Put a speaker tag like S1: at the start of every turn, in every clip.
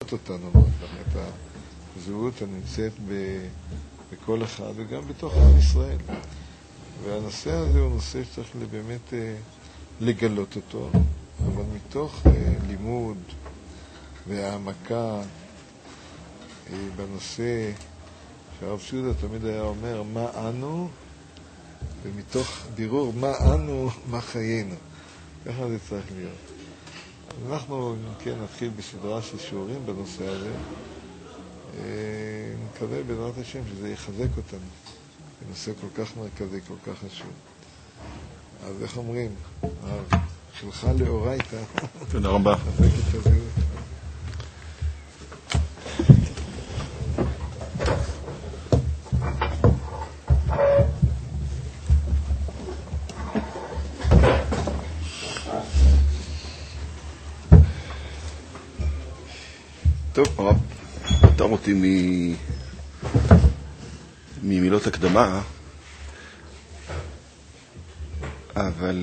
S1: לגלות אותנו, את הזהות הנמצאת בכל אחד וגם בתוך עם ישראל. והנושא הזה הוא נושא שצריך באמת לגלות אותו, אבל מתוך לימוד והעמקה בנושא שהרב שודה תמיד היה אומר מה אנו, ומתוך בירור מה אנו, מה חיינו. ככה זה צריך להיות. אנחנו כן נתחיל בסדרה של שיעורים בנושא הזה. נקווה בעזרת השם שזה יחזק אותנו. זה נושא כל כך מרכזי, כל כך חשוב. אז איך אומרים? שלך לאורייתא.
S2: תודה רבה.
S1: חזק את הזהות.
S2: טוב, הרב פטר אותי ממילות הקדמה, אבל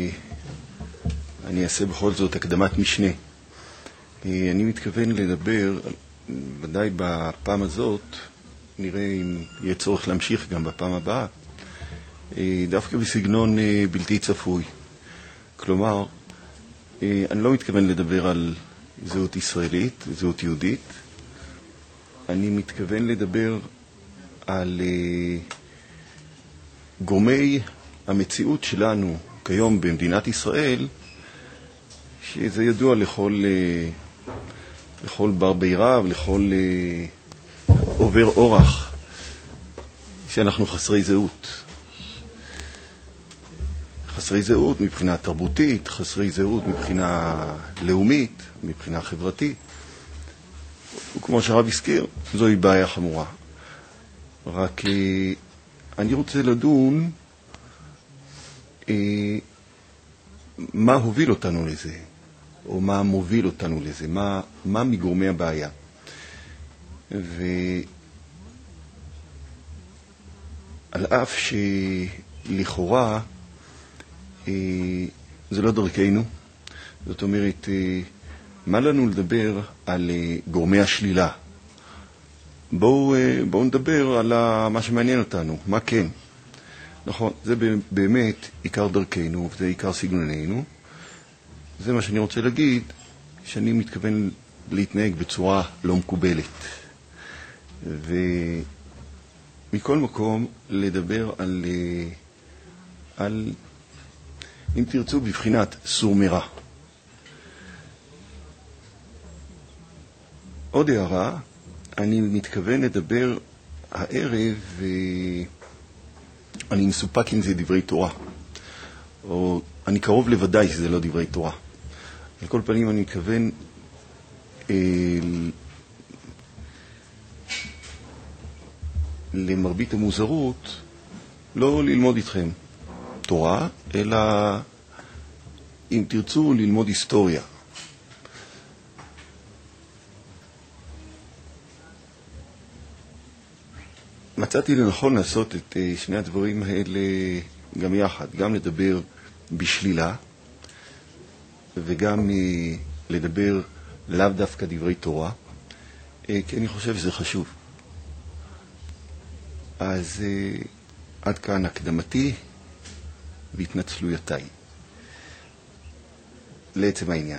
S2: אני אעשה בכל זאת הקדמת משנה. אני מתכוון לדבר, ודאי בפעם הזאת, נראה אם יהיה צורך להמשיך גם בפעם הבאה, דווקא בסגנון בלתי צפוי. כלומר, אני לא מתכוון לדבר על זהות ישראלית, זהות יהודית. אני מתכוון לדבר על גורמי המציאות שלנו כיום במדינת ישראל, שזה ידוע לכל בר בירה ולכל עובר אורח, שאנחנו חסרי זהות. חסרי זהות מבחינה תרבותית, חסרי זהות מבחינה לאומית, מבחינה חברתית. וכמו שהרב הזכיר, זוהי בעיה חמורה. רק אני רוצה לדון מה הוביל אותנו לזה, או מה מוביל אותנו לזה, מה מגורמי הבעיה. ועל אף שלכאורה זה לא דרכנו, זאת אומרת, מה לנו לדבר על גורמי השלילה? בואו נדבר על מה שמעניין אותנו, מה כן. נכון, זה באמת עיקר דרכנו, זה עיקר סגנוננו. זה מה שאני רוצה להגיד, שאני מתכוון להתנהג בצורה לא מקובלת. ומכל מקום לדבר על אם תרצו בבחינת סור מרע. עוד הערה, אני מתכוון לדבר הערב, ואני מסופק אם זה דברי תורה, או אני קרוב לוודאי שזה לא דברי תורה. על כל פנים אני מתכוון למרבית המוזרות לא ללמוד איתכם תורה, אלא אם תרצו ללמוד היסטוריה. מצאתי לנכון לעשות את שני הדברים האלה גם יחד, גם לדבר בשלילה וגם לדבר לאו דווקא דברי תורה, כי אני חושב שזה חשוב. אז עד כאן הקדמתי והתנצלויותיי. לעצם העניין.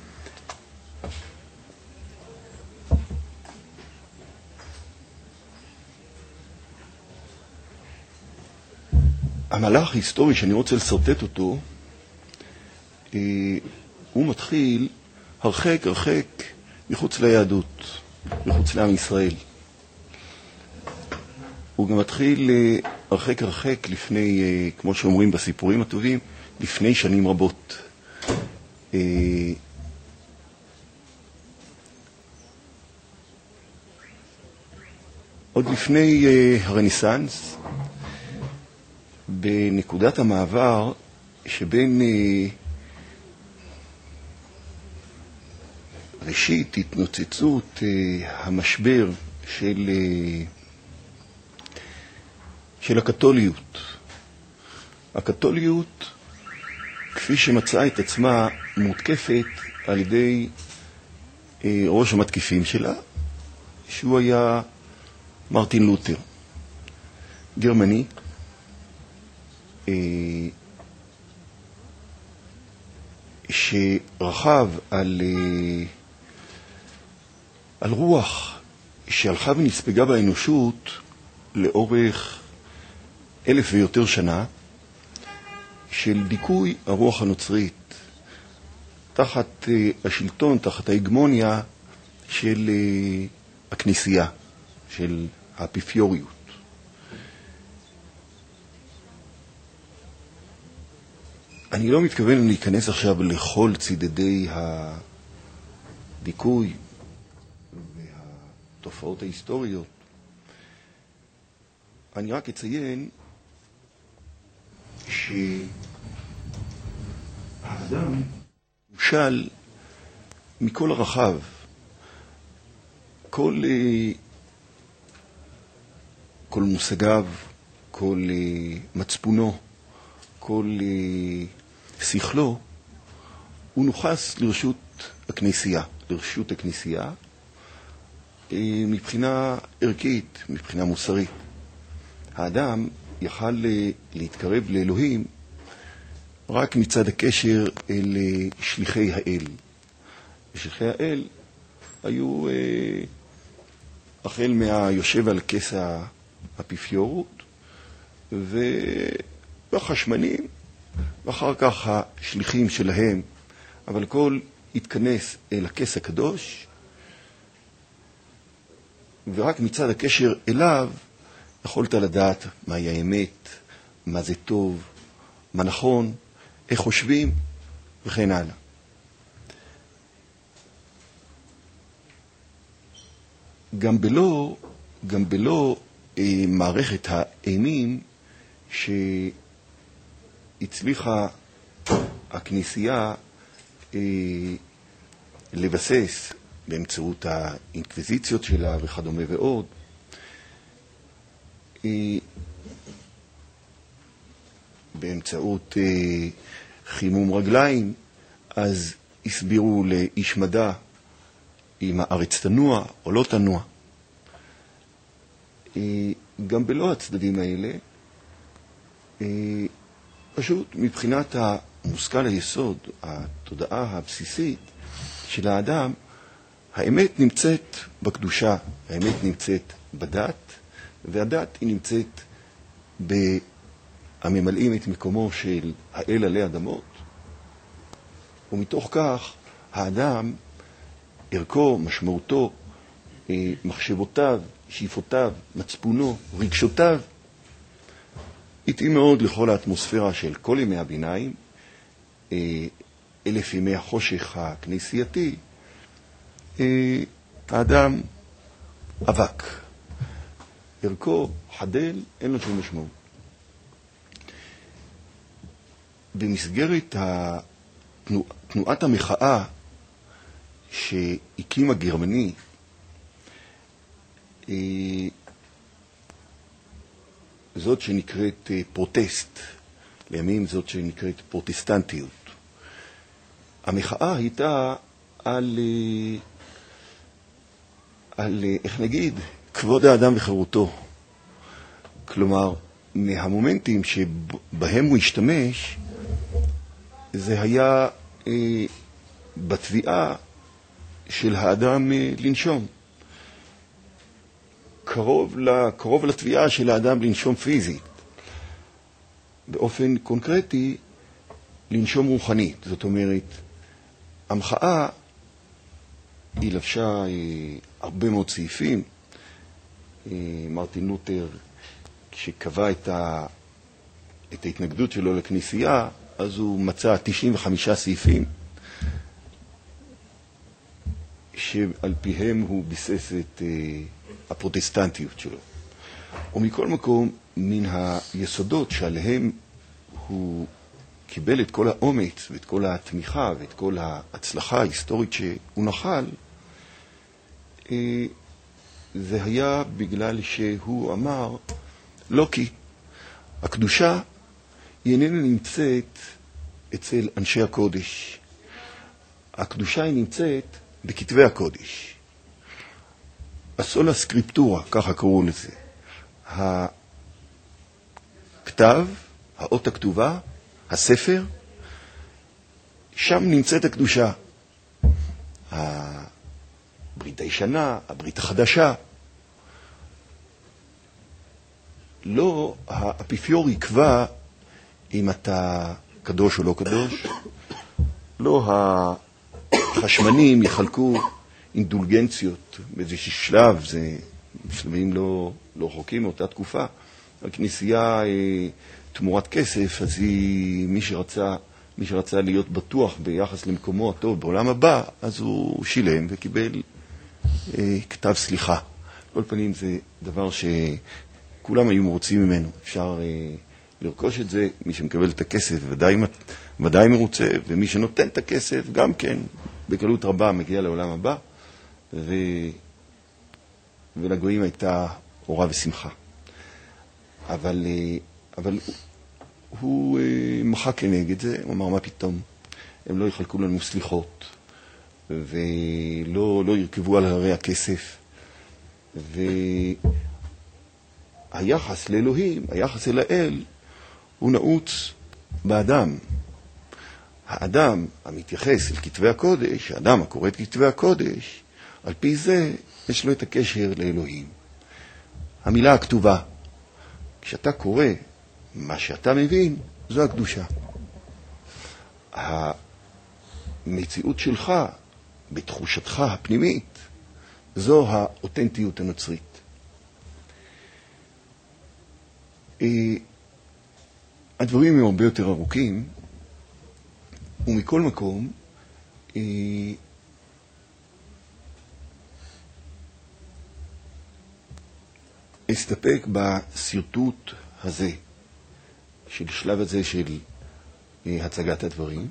S2: המהלך ההיסטורי שאני רוצה לסרטט אותו, הוא מתחיל הרחק מחוץ ליהדות, מחוץ לעם ישראל. הוא גם מתחיל הרחק לפני, כמו שאומרים בסיפורים הטובים, לפני שנים רבות. עוד לפני הרנסנס, בנקודת המעבר שבין ראשית התנוצצות המשבר של הקתוליות. הקתוליות, כפי שמצאה את עצמה מותקפת על ידי ראש המתקיפים שלה, שהוא היה מרטין לותר, גרמני, שרכב על רוח שהלכה ונספגה באנושות לאורך 1000 ויותר שנה, של דיכוי הרוח הנוצרית תחת השלטון, תחת ההגמוניה של הכנסייה, של האפיפיוריות. אני לא מתכוון להיכנס עכשיו לכל צידדי הדיכוי והתופעות ההיסטוריות. אני רק אציין שהאדם מושל מכל הרחב, כל מושגיו, כל מצפונו, כל שכלו, הוא נוחס לרשות הכנסייה, מבחינה ערכית, מבחינה מוסרית. האדם יכל להתקרב לאלוהים רק מצד הקשר אל שליחי האל. שליחי האל היו החל מהיושב על כס האפיפיורות והחשמנים, ואחר כך השליחים שלהם, אבל כל התכנס אל הכס הקדוש, ורק מצד הקשר אליו יכולת לדעת מהי האמת, מה זה טוב, מה נכון, איך חושבים, וכן הלאה. גם בלא מערכת האימים שהצליחה הכנסייה לבסס באמצעות האינקוויזיציות שלה וכדומה ועוד, באמצעות חימום רגליים, אז הסבירו לאיש מדע אם הארץ תנוע או לא תנוע. גם בלא הצדדים האלה, פשוט מבחינת המושכל היסוד, התודעה הבסיסית של האדם, האמת נמצאת בקדושה, האמת נמצאת בדת, והדת היא נמצאת הממלאים את מקומו של האל עלי אדמות, ומתוך כך האדם, ערכו, משמעותו, מחשבותיו, שאיפותיו, מצפונו, רגשותיו, התאים מאוד לכל האטמוספירה של כל ימי הביניים, 1000 ימי החושך הכנסייתי. האדם אבק, ערכו חדל, אין לו שום משמעות. במסגרת תנועת המחאה שהקים הגרמני, זאת שנקראת פרוטסט, לימים זאת שנקראת פרוטסטנטיות. המחאה הייתה על איך נגיד, כבוד האדם וחירותו. כלומר, מהמומנטים שבהם הוא השתמש, זה היה בתביעה של האדם לנשום. קרוב לתביעה של האדם לנשום פיזית. באופן קונקרטי, לנשום רוחנית. זאת אומרת, המחאה היא לבשה הרבה מאוד סעיפים. מרטין לותר, כשקבע את ההתנגדות שלו לכנסייה, אז הוא מצא 95 סעיפים שעל פיהם הוא ביסס את הפרוטסטנטיות שלו. ומכל מקום, מן היסודות שעליהם הוא קיבל את כל האומץ ואת כל התמיכה ואת כל ההצלחה ההיסטורית שהוא נחל, זה היה בגלל שהוא אמר, לא כי הקדושה היא איננה נמצאת אצל אנשי הקודש. הקדושה היא נמצאת בכתבי הקודש, הסולה סקריפטורה, ככה קראו לזה, הכתב, האות הכתובה, הספר, שם נמצאת הקדושה. הברית הישנה, הברית החדשה. לא האפיפיור יקבע אם אתה קדוש או לא קדוש. לא החשמנים יחלקו אינדולגנציות באיזשהו שלב, זה שלבים לא רחוקים מאותה תקופה. הכנסייה תמורת כסף, אז מי שרצה להיות בטוח ביחס למקומו הטוב בעולם הבא, אז הוא שילם וקיבל כתב סליחה. כל פנים זה דבר שכולם היו מרוצים ממנו. אפשר לרכוש את זה, מי שמקבל את הכסף ודאי מרוצה, ומי שנותן את הכסף גם כן בקלות רבה מגיע לעולם הבא, ולגויים הייתה אורה ושמחה. אבל הוא מחק כנגד זה, הוא אמר מה פתאום, הם לא יחלקו לנו סליחות, ולא ירכבו על הרי הכסף, והיחס לאלוהים, היחס אל האל, הוא נעוץ באדם. האדם המתייחס אל כתבי הקודש, האדם הקורא את כתבי הקודש, על פי זה יש לו את הקשר לאלוהים. המילה הכתובה, כשאתה קורא מה שאתה מבין, זו הקדושה. המציאות שלך, בתחושתך הפנימית, זו האותנטיות הנוצרית. הדברים הם הרבה יותר ארוכים, ומכל מקום, אסתפק בסרטוט הזה, של שלב הזה של הצגת הדברים.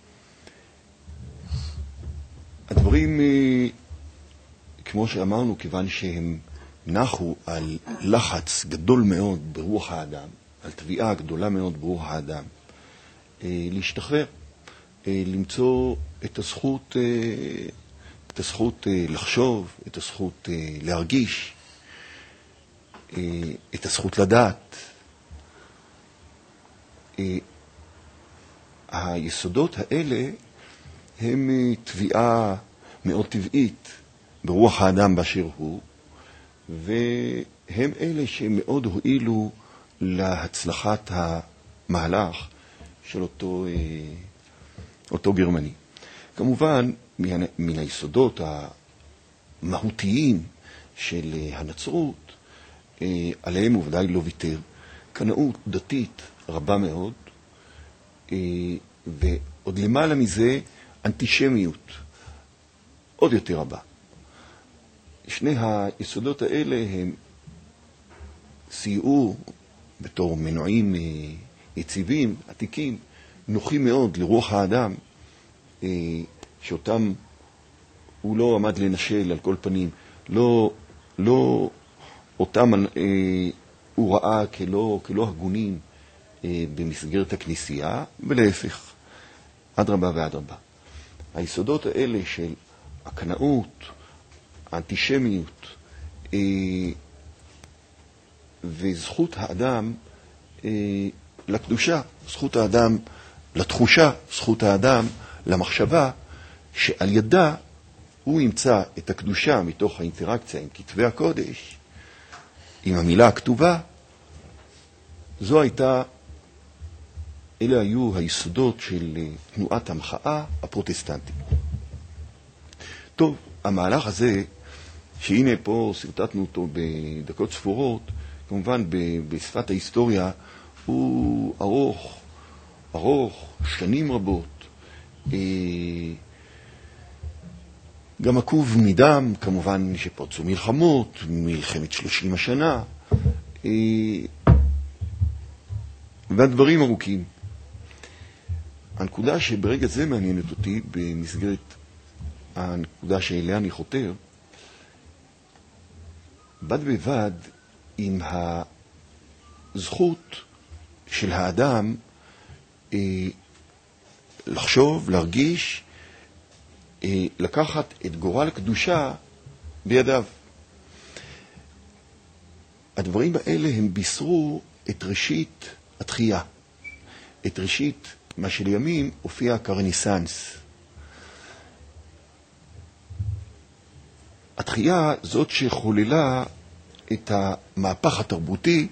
S2: הדברים, כמו שאמרנו, כיוון שהם נחו על לחץ גדול מאוד ברוח האדם, על תביעה גדולה מאוד ברוח האדם, להשתחרר, למצוא את הזכות לחשוב, את הזכות להרגיש, את הזכות לדעת. היסודות האלה הם תביעה מאוד טבעית ברוח האדם באשר הוא, והם אלה שמאוד הועילו להצלחת המהלך של אותו גרמני. כמובן, מן היסודות המהותיים של הנצרות, עליהם הוא ודאי לא ויתר. קנאות דתית רבה מאוד, ועוד למעלה מזה אנטישמיות עוד יותר רבה. שני היסודות האלה הם סייעו בתור מנועים יציבים, עתיקים, נוחים מאוד לרוח האדם, שאותם הוא לא עמד לנשל על כל פנים, לא אותם הוא ראה כלא הגונים במסגרת הכנסייה, ולהפך, אדרבה ואדרבה. היסודות האלה של הקנאות, האנטישמיות וזכות האדם לקדושה, זכות האדם לתחושה, זכות האדם למחשבה, שעל ידה הוא ימצא את הקדושה מתוך האינטראקציה עם כתבי הקודש, עם המילה הכתובה. אלה היו היסודות של תנועת המחאה הפרוטסטנטית. טוב, המהלך הזה, שהנה פה סרטטנו אותו בדקות ספורות, כמובן בשפת ההיסטוריה, הוא ארוך, שנים רבות, גם עקוב מדם, כמובן שפרצו מלחמות, מלחמת 30 השנה, והדברים ארוכים. הנקודה שברגע זה מעניינת אותי, במסגרת הנקודה שאליה אני חותר, בד בבד עם הזכות של האדם לחשוב, להרגיש, לקחת את גורל הקדושה בידיו. הדברים האלה הם בישרו את ראשית התחייה, את ראשית מה שלימים הופיע כרניסנס. התחייה זאת שחוללה את המהפך התרבותי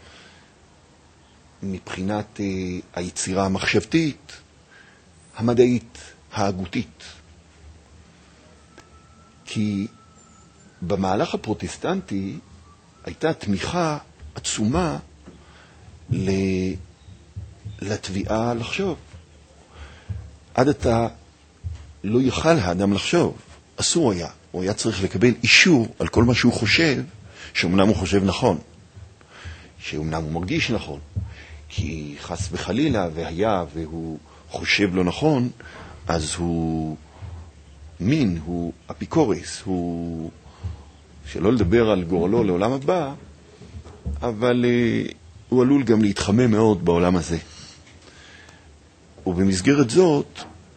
S2: מבחינת היצירה המחשבתית, המדעית, ההגותית. כי במהלך הפרוטסטנטי הייתה תמיכה עצומה לתביעה לחשוב. עד עתה לא יכל האדם לחשוב, אסור היה. הוא היה צריך לקבל אישור על כל מה שהוא חושב, שאומנם הוא חושב נכון, שאומנם הוא מרגיש נכון, כי חס וחלילה והיה והוא חושב לא נכון, אז הוא מין, הוא אפיקורס, הוא שלא לדבר על גורלו לעולם הבא, אבל הוא עלול גם להתחמם מאוד בעולם הזה. ובמסגרת זאת,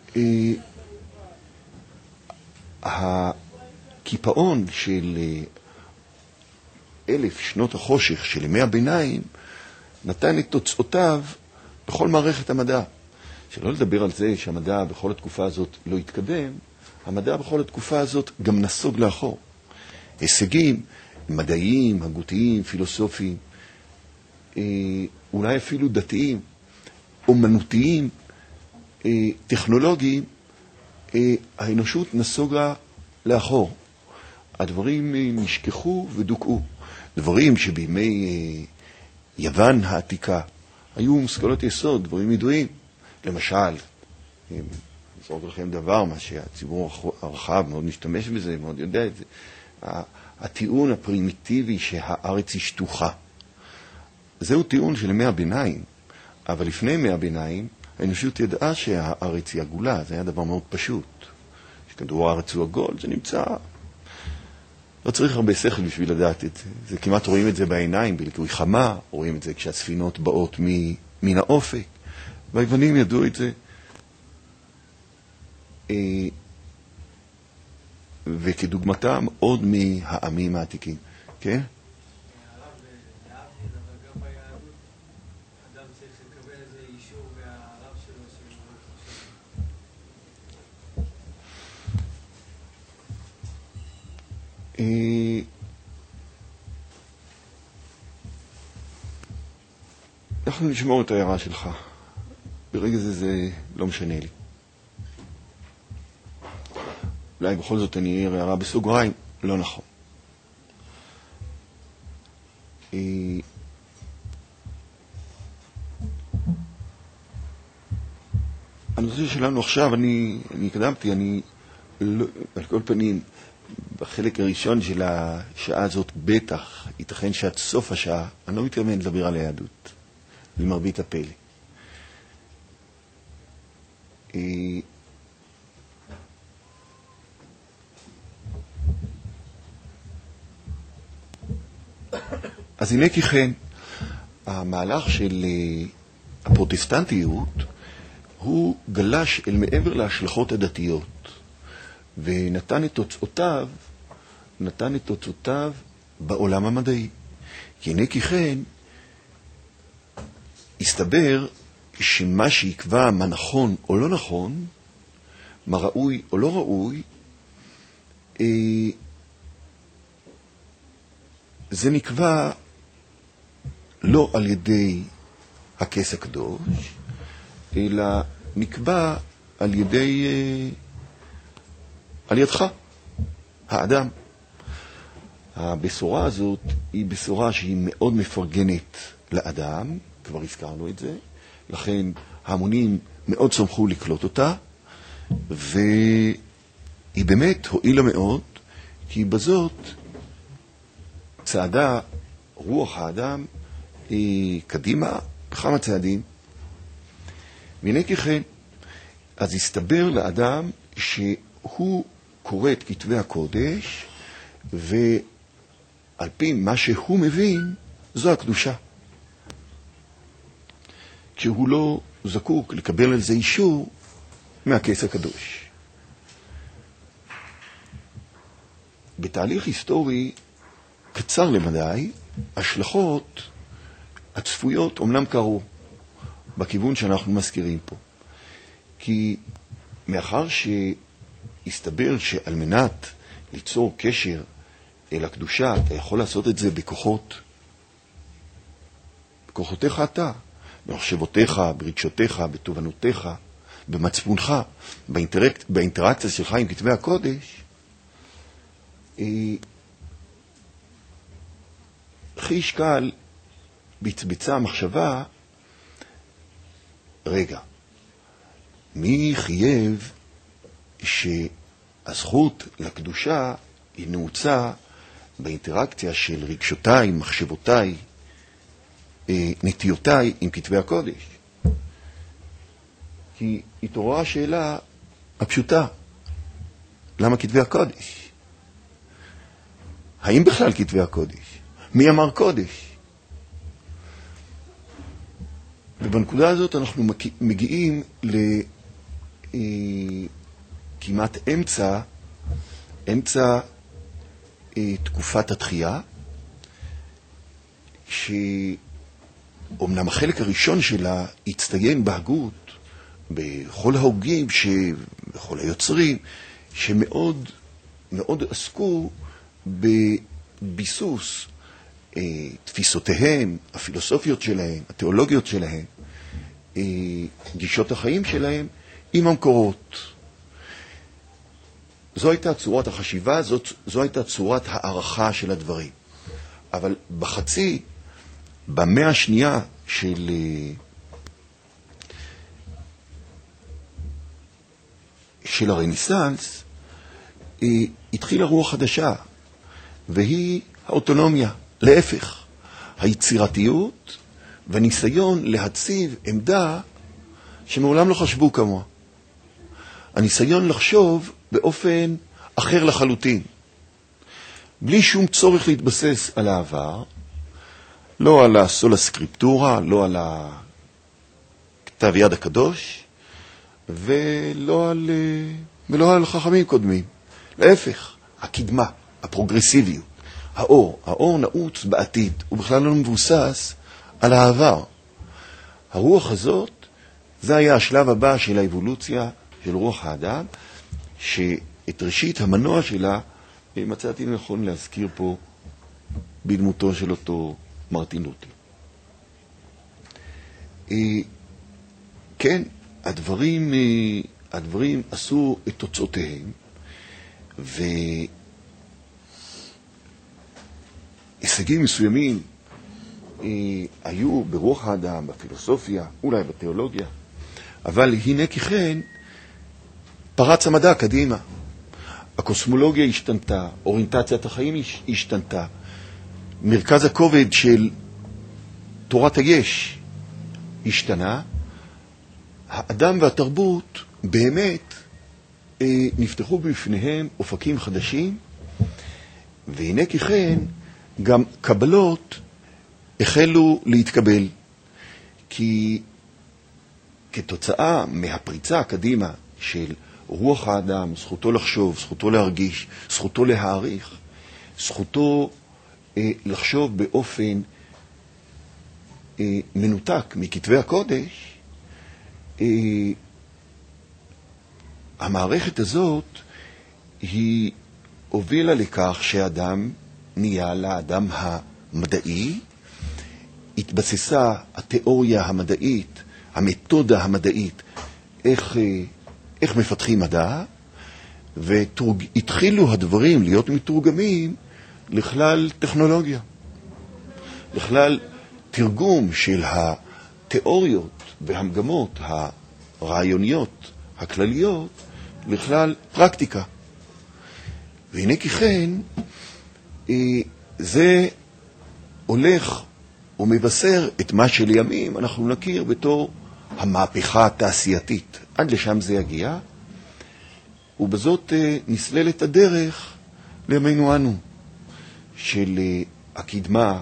S2: הקיפאון של 1000 שנות החושך של ימי הביניים נתן את תוצאותיו בכל מערכת המדע. שלא לדבר על זה שהמדע בכל התקופה הזאת לא התקדם, המדע בכל התקופה הזאת גם נסוג לאחור. הישגים מדעיים, הגותיים, פילוסופיים, אולי אפילו דתיים, אומנותיים, טכנולוגיים, האנושות נסוגה לאחור. הדברים נשכחו ודוקאו. דברים שבימי יוון העתיקה היו מושכלות יסוד, דברים ידועים. למשל, נזרוק לכם דבר, מה שהציבור הרחב מאוד משתמש בזה, מאוד יודע את זה. הטיעון הפרימיטיבי שהארץ היא שטוחה. זהו טיעון של ימי הביניים, אבל לפני ימי הביניים, האנושות ידעה שהארץ היא עגולה, זה היה דבר מאוד פשוט. שכדור הארץ הוא עגול, זה נמצא. לא צריך הרבה שכל בשביל לדעת את זה. זה כמעט רואים את זה בעיניים, בליקוי חמה, רואים את זה כשהספינות באות מן האופק. והיוונים ידעו את זה. וכדוגמתם עוד מהעמים העתיקים. כן? אנחנו נשמור את ההערה שלך. ברגע זה לא משנה לי. אולי בכל זאת אני אעיר הערה בסוגריים. לא נכון. הנושא שלנו עכשיו, אני הקדמתי, על כל פנים, בחלק הראשון של השעה הזאת בטח, ייתכן שעד סוף השעה, אני לא מתכוון לדבר על היהדות, למרבית הפלא. אז הנה כי כן, המהלך של הפרוטסטנטיות הוא גלש אל מעבר להשלכות הדתיות, ונתן את תוצאותיו בעולם המדעי. כי הנה כי כן, הסתבר שמה שיקבע מה נכון או לא נכון, מה ראוי או לא ראוי, זה נקבע לא על ידי הכס הקדוש, אלא נקבע על ידך, האדם. הבשורה הזאת היא בשורה שהיא מאוד מפרגנת לאדם, כבר הזכרנו את זה, לכן ההמונים מאוד שמחו לקלוט אותה, והיא באמת הועילה מאוד, כי בזאת צעדה רוח האדם קדימה בכמה צעדים. והנה כי כן, אז הסתבר לאדם שהוא קורא את כתבי הקודש, ועל פי מה שהוא מבין, זו הקדושה. כשהוא לא זקוק לקבל על זה אישור מהכס הקדוש. בתהליך היסטורי קצר למדי, השלכות הצפויות אומנם קרו בכיוון שאנחנו מזכירים פה. כי מאחר שהסתבר שעל מנת ליצור קשר אל הקדושה, אתה יכול לעשות את זה בכוחותיך אתה, במחשבותיך, ברגשותיך, בתובנותיך, במצפונך, באינטראקציה שלך עם כתבי הקודש, חיש קל בצבצה המחשבה, רגע, מי חייב שהזכות לקדושה היא נעוצה באינטראקציה של רגשותיי, מחשבותיי, נטיותיי עם כתבי הקודש? כי התעוררה השאלה הפשוטה, למה כתבי הקודש? האם בכלל כתבי הקודש? מי אמר קודש? ובנקודה הזאת אנחנו מגיעים לכמעט אמצע תקופת התחייה, שאומנם החלק הראשון שלה הצטיין בהגות בכל ההוגים, בכל היוצרים, שמאוד מאוד עסקו בביסוס תפיסותיהם, הפילוסופיות שלהם, התיאולוגיות שלהם, גישות החיים שלהם עם המקורות. זו הייתה צורת החשיבה, זו הייתה צורת הערכה של הדברים. אבל במאה השנייה של הרנסנס, התחילה רוח חדשה, והיא האוטונומיה. להפך, היצירתיות והניסיון להציב עמדה שמעולם לא חשבו כמוה. הניסיון לחשוב באופן אחר לחלוטין, בלי שום צורך להתבסס על העבר, לא על הסולה סקריפטורה, לא על כתב יד הקדוש, ולא על חכמים קודמים. להפך, הקדמה, הפרוגרסיביות, האור נעוץ בעתיד, הוא בכלל לא מבוסס על העבר. הרוח הזאת, זה היה השלב הבא של האבולוציה של רוח האדם, שאת ראשית המנוע שלה מצאתי נכון להזכיר פה בדמותו של אותו מרטין לותר. כן, הדברים עשו את תוצאותיהם, והישגים מסוימים היו ברוח האדם, בפילוסופיה, אולי בתיאולוגיה, אבל הנה ככן פרץ המדע קדימה. הקוסמולוגיה השתנתה, אוריינטציית החיים השתנתה, מרכז הכובד של תורת היש השתנה, האדם והתרבות באמת נפתחו בפניהם אופקים חדשים, והנה ככן גם קבלות החלו להתקבל, כי כתוצאה מהפריצה הקדימה של רוח האדם, זכותו לחשוב, זכותו להרגיש, זכותו להעריך, זכותו לחשוב באופן מנותק מכתבי הקודש, המערכת הזאת היא הובילה לכך שהאדם נהיה לאדם המדעי, התבססה התיאוריה המדעית, המתודה המדעית, איך מפתחים מדע, והתחילו הדברים להיות מתורגמים לכלל טכנולוגיה, לכלל תרגום של התיאוריות והמגמות הרעיוניות הכלליות לכלל פרקטיקה. והנה ככן, זה הולך ומבשר את מה שלימים אנחנו נכיר בתור המהפכה התעשייתית. עד לשם זה יגיע, ובזאת נסללת הדרך לימינו אנו, של הקדמה,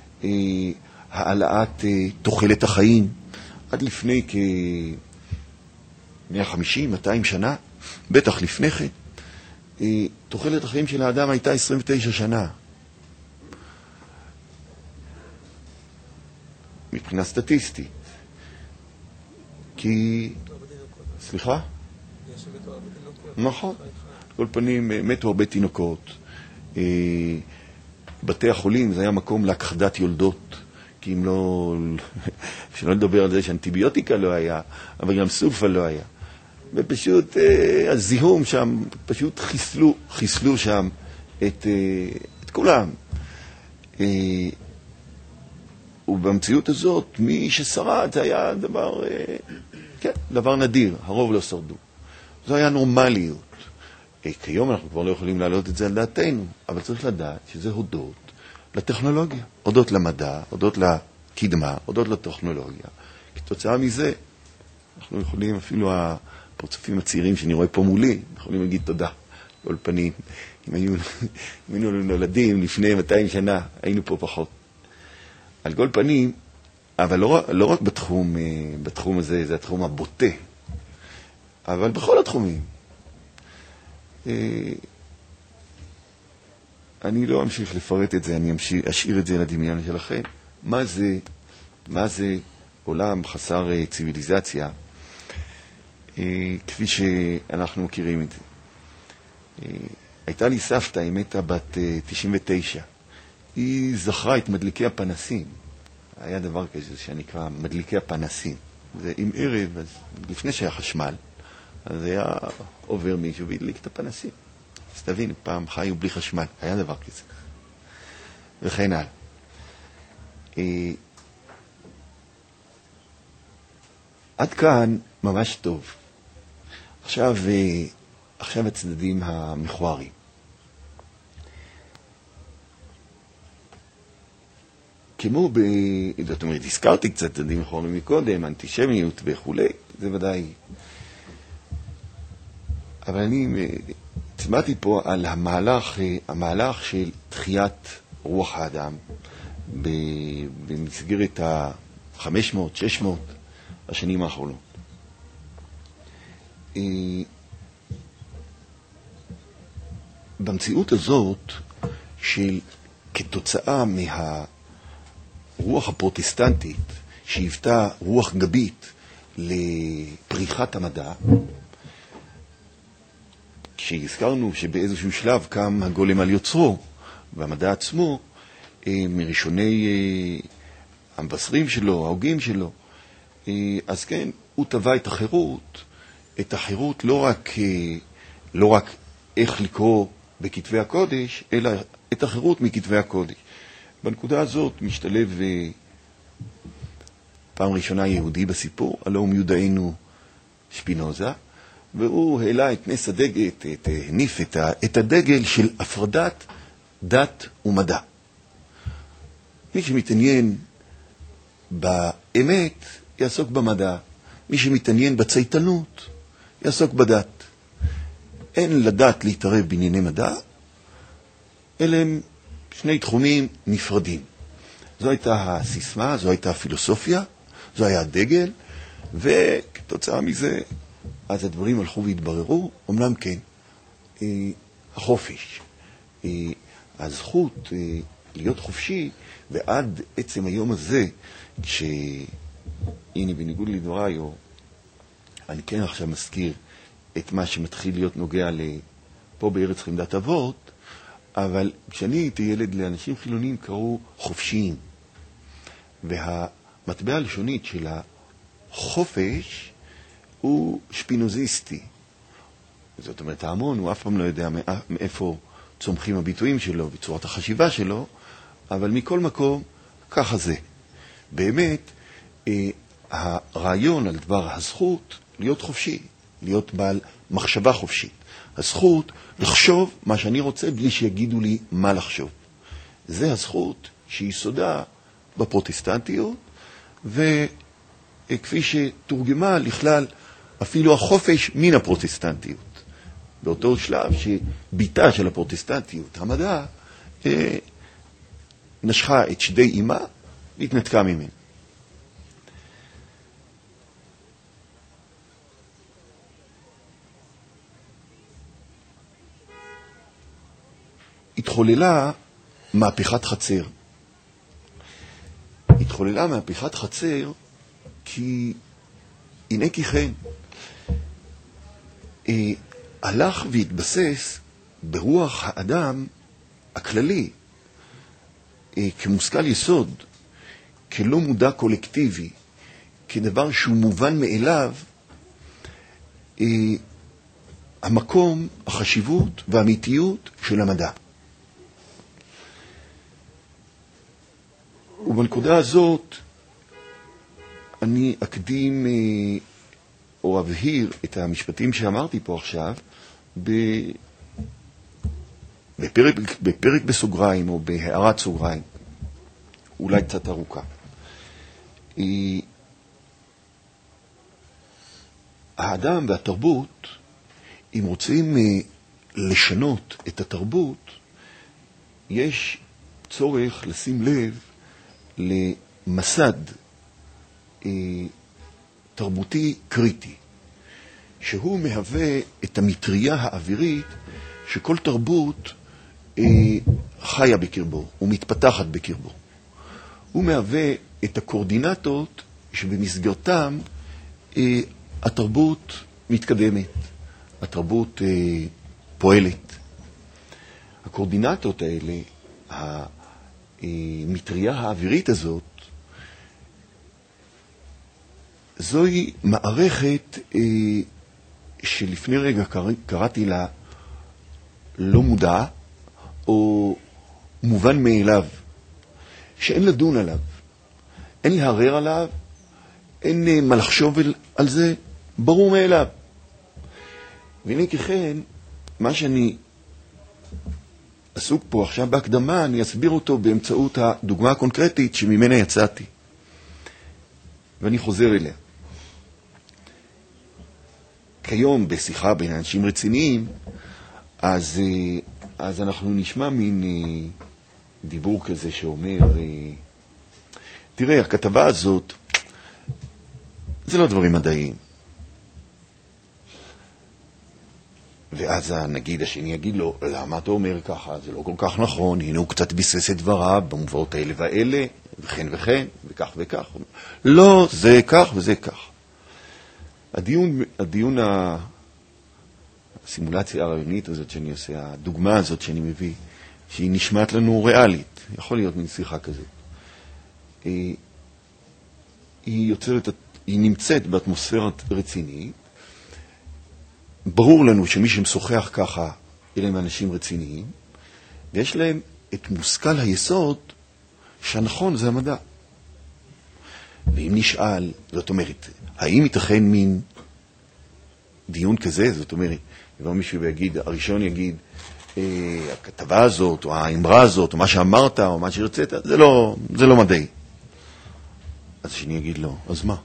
S2: העלאת תוחלת החיים, עד לפני כ-150-200 שנה, בטח לפני כן, תוחלת החיים של האדם הייתה 29 שנה. מבחינה סטטיסטית. כי... סליחה? נכון. כל פנים, מתו הרבה תינוקות. בתי החולים זה היה מקום להכחדת יולדות, כי אם לא... שלא לדבר על זה שאנטיביוטיקה לא היה, אבל גם סופה לא היה. ופשוט הזיהום שם, פשוט חיסלו שם את כולם. ובמציאות הזאת, מי ששרד, זה היה דבר, כן, דבר נדיר, הרוב לא שרדו. זו היה נורמליות. כיום אנחנו כבר לא יכולים להעלות את זה על דעתנו, אבל צריך לדעת שזה הודות לטכנולוגיה, הודות למדע, הודות לקדמה, הודות לטכנולוגיה. כתוצאה מזה, אנחנו יכולים, אפילו הפרצופים הצעירים שאני רואה פה מולי, יכולים להגיד תודה, כל פנים. אם היינו נולדים לפני 200 שנה, היינו פה פחות. על כל פנים, אבל לא רק בתחום הזה, זה התחום הבוטה, אבל בכל התחומים. אני לא אמשיך לפרט את זה, אני אשאיר את זה לדמיון שלכם. מה זה עולם חסר ציוויליזציה, כפי שאנחנו מכירים את זה. הייתה לי סבתא, היא מתה בת 99. היא זכרה את מדליקי הפנסים. היה דבר כזה שנקרא מדליקי הפנסים. זה עם ערב, אז לפני שהיה חשמל, אז היה עובר מישהו והדליק את הפנסים. אז תבין, פעם חיו בלי חשמל, היה דבר כזה. וכן הלאה. עד כאן ממש טוב. עכשיו הצדדים המכוערים. כמו זאת אומרת, הזכרתי קצת צדדים מכוערים מקודם, אנטישמיות וכו', זה ודאי. אבל אני הצבעתי פה על המהלך של תחיית רוח האדם במסגרת ה-500, 600 השנים האחרונות. במציאות הזאת של כתוצאה מהרוח הפרוטסטנטית שהיוותה רוח גבית לפריחת המדע, כשהזכרנו שבאיזשהו שלב קם הגולם על יוצרו, והמדע עצמו, מראשוני המבשרים שלו, ההוגים שלו, אז כן, הוא טבע את החירות לא רק איך לקרוא בכתבי הקודש, אלא את החירות מכתבי הקודש. בנקודה הזאת משתלב פעם ראשונה יהודי בסיפור, הלא הוא מיודענו שפינוזה, והוא העלה את נס הדגל, הניף את הדגל של הפרדת דת ומדע. מי שמתעניין באמת יעסוק במדע, מי שמתעניין בצייתנות יעסוק בדת. אין לדת להתערב בענייני מדע, אלה הם שני תחומים נפרדים. זו הייתה הסיסמה, זו הייתה הפילוסופיה, זו היה הדגל, וכתוצאה מזה אז הדברים הלכו והתבררו. אומנם כן, החופש, הזכות להיות חופשי, ועד עצם היום הזה, הנה בניגוד לדבריי, אני כן עכשיו מזכיר את מה שמתחיל להיות נוגע פה בארץ חמדת אבות, אבל כשאני הייתי ילד, לאנשים חילונים קראו חופשיים. והמטבע הלשונית של החופש הוא שפינוזיסטי. זאת אומרת, ההמון הוא אף פעם לא יודע מאיפה צומחים הביטויים שלו וצורת החשיבה שלו, אבל מכל מקום, ככה זה. באמת, הרעיון על דבר הזכות להיות חופשי, להיות בעל מחשבה חופשית. הזכות לחשוב מה שאני רוצה בלי שיגידו לי מה לחשוב. זה הזכות שהיא סודה בפרוטסטנטיות, וכפי שתורגמה לכלל אפילו החופש מן הפרוטסטנטיות. באותו שלב שביתה של הפרוטסטנטיות, המדע, נשכה את שדי אימה והתנתקה ממנו. התחוללה מהפכת חצר. התחוללה מהפכת חצר כי הנה כי כן הלך והתבסס ברוח האדם הכללי כמושכל יסוד, כלא מודע קולקטיבי, כדבר שהוא מובן מאליו, המקום, החשיבות והאמיתיות של המדע. ובנקודה הזאת אני אקדים או אבהיר את המשפטים שאמרתי פה עכשיו בפרק בסוגריים או בהערת סוגריים, אולי קצת ארוכה. האדם והתרבות, אם רוצים לשנות את התרבות, יש צורך לשים לב למסד תרבותי קריטי, שהוא מהווה את המטריה האווירית שכל תרבות חיה בקרבו ומתפתחת בקרבו. הוא מהווה את הקורדינטות שבמסגרתם התרבות מתקדמת, התרבות פועלת. הקורדינטות האלה, המטריה האווירית הזאת, זוהי מערכת שלפני רגע קראתי לה לא מודע או מובן מאליו, שאין לדון עליו, אין להרהר עליו, אין מה לחשוב על זה, ברור מאליו. והנה ככן, מה שאני עסוק פה עכשיו בהקדמה, אני אסביר אותו באמצעות הדוגמה הקונקרטית שממנה יצאתי. ואני חוזר אליה. כיום בשיחה בין אנשים רציניים, אז אנחנו נשמע מין דיבור כזה שאומר, תראה, הכתבה הזאת, זה לא דברים מדעיים. ואז הנגיד השני יגיד לו, למה אתה אומר ככה? זה לא כל כך נכון, הנה הוא קצת ביסס את דבריו במובאות האלה והאלה, וכן וכן, וכך וכך. לא, זה כך וזה כך. הדיון הסימולציה הרעיונית הזאת שאני עושה, הדוגמה הזאת שאני מביא, שהיא נשמעת לנו ריאלית, יכול להיות מין שיחה כזאת. היא נמצאת באטמוספירת רצינית. ברור לנו שמי שמשוחח ככה, אלה הם אנשים רציניים, ויש להם את מושכל היסוד שהנכון זה המדע. ואם נשאל, זאת אומרת, האם ייתכן מין דיון כזה? זאת אומרת, יבוא מישהו ויגיד, הראשון יגיד, הכתבה הזאת, או האמרה הזאת, או מה שאמרת, או מה שרצית, זה לא מדעי. אז שאני אגיד לו, אז מה?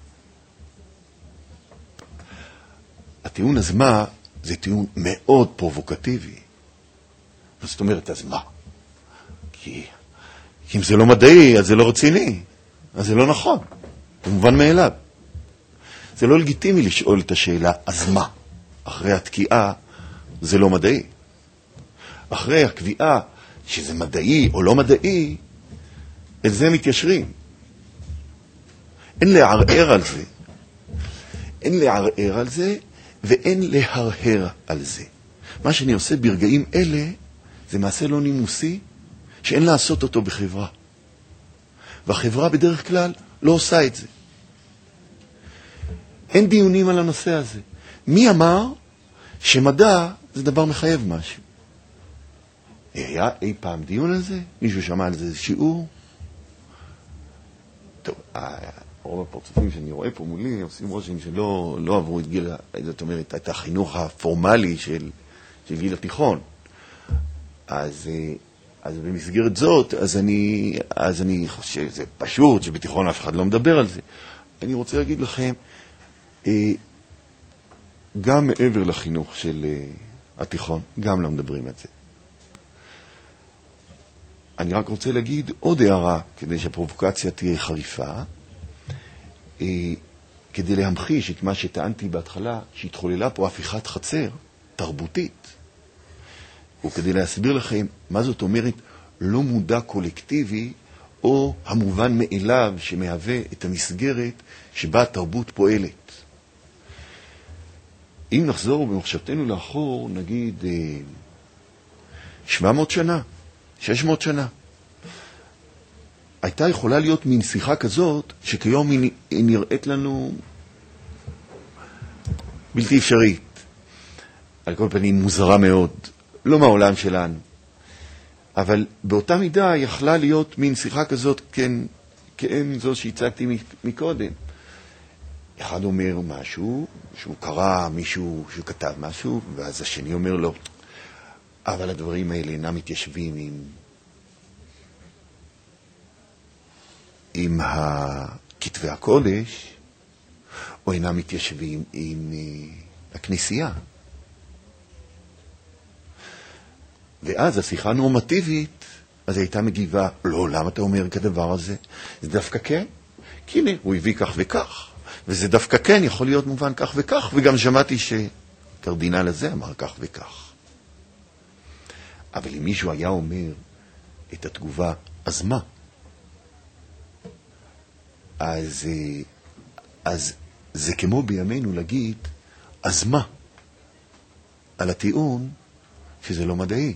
S2: הטיעון אז מה, זה טיעון מאוד פרובוקטיבי. זאת אומרת, אז מה? כי אם זה לא מדעי, אז זה לא רציני. אז זה לא נכון. זה מובן מאליו. זה לא לגיטימי לשאול את השאלה, אז מה? אחרי התקיעה, זה לא מדעי. אחרי הקביעה שזה מדעי או לא מדעי, את זה מתיישרים. אין לערער על זה. אין לערער על זה, ואין להרהר על זה. מה שאני עושה ברגעים אלה, זה מעשה לא נימוסי, שאין לעשות אותו בחברה. והחברה בדרך כלל לא עושה את זה. אין דיונים על הנושא הזה. מי אמר שמדע זה דבר מחייב משהו? היה אי פעם דיון על זה? מישהו שמע על זה שיעור? טוב, רוב הפרצופים שאני רואה פה מולי עושים רושם שלא עברו את גיל, זאת אומרת, את החינוך הפורמלי של גיל התיכון. אז במסגרת זאת, אז אני חושב שזה פשוט שבתיכון אף אחד לא מדבר על זה. אני רוצה להגיד לכם, גם מעבר לחינוך של התיכון, גם לא מדברים על זה. אני רק רוצה להגיד עוד הערה, כדי שהפרובוקציה תהיה חריפה, כדי להמחיש את מה שטענתי בהתחלה, שהתחוללה פה הפיכת חצר תרבותית. וכדי להסביר לכם מה זאת אומרת לא מודע קולקטיבי, או המובן מאליו שמהווה את המסגרת שבה התרבות פועלת. אם נחזור במחשבתנו לאחור, נגיד 700 שנה, 600 שנה, הייתה יכולה להיות מין שיחה כזאת, שכיום היא נראית לנו בלתי אפשרית. על כל פנים מוזרה מאוד, לא מהעולם שלנו. אבל באותה מידה יכלה להיות מין שיחה כזאת, כן זו שהצגתי מקודם. אחד אומר משהו, שהוא קרא מישהו שכתב משהו, ואז השני אומר לו, אבל הדברים האלה אינם מתיישבים עם כתבי הקודש, או אינם מתיישבים עם הכנסייה. ואז השיחה הנורמטיבית, אז הייתה מגיבה, לא, למה אתה אומר כדבר הזה? זה דווקא כן, כי הנה, הוא הביא כך וכך, וזה דווקא כן יכול להיות מובן כך וכך, וגם שמעתי שקרדינל הזה אמר כך וכך. אבל אם מישהו היה אומר את התגובה, אז מה? אז זה כמו בימינו להגיד, אז מה? על הטיעון שזה לא מדעי.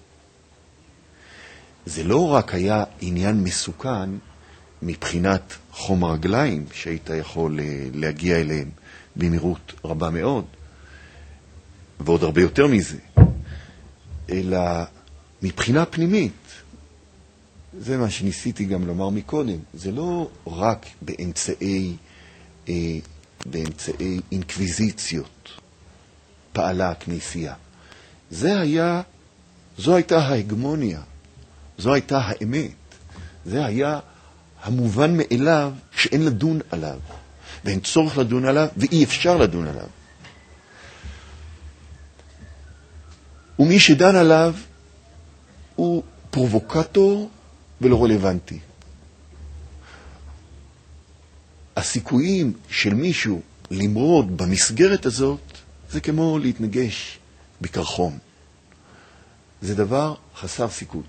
S2: זה לא רק היה עניין מסוכן מבחינת חום הרגליים שהיית יכול להגיע אליהם במהירות רבה מאוד, ועוד הרבה יותר מזה, אלא מבחינה פנימית. זה מה שניסיתי גם לומר מקודם. זה לא רק באמצעי אינקוויזיציות פעלה הכנסייה. זו הייתה ההגמוניה, זו הייתה האמת, זה היה המובן מאליו שאין לדון עליו, ואין צורך לדון עליו, ואי אפשר לדון עליו. ומי שדן עליו הוא פרובוקטור ולא רלוונטי. הסיכויים של מישהו למרוד במסגרת הזאת, זה כמו להתנגש בקרחון. זה דבר חסר סיכוי.